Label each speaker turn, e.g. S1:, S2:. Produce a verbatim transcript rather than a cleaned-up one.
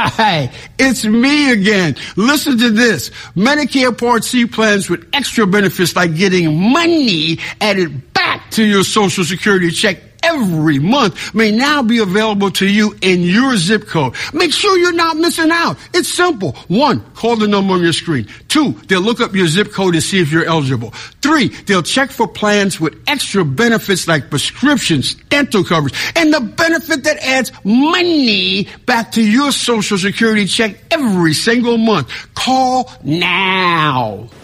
S1: right, it's me again. Listen to this. Medicare Part C plans with extra benefits like getting money added back to your Social Security check every month may now be available to you in your zip code. Make sure you're not missing out. It's simple. One, call the number on your screen. Two, they'll look up your zip code and see if you're eligible. Three, they'll check for plans with extra benefits like prescriptions, dental coverage, and the benefit that adds money back to your Social Security check every single month. Call now.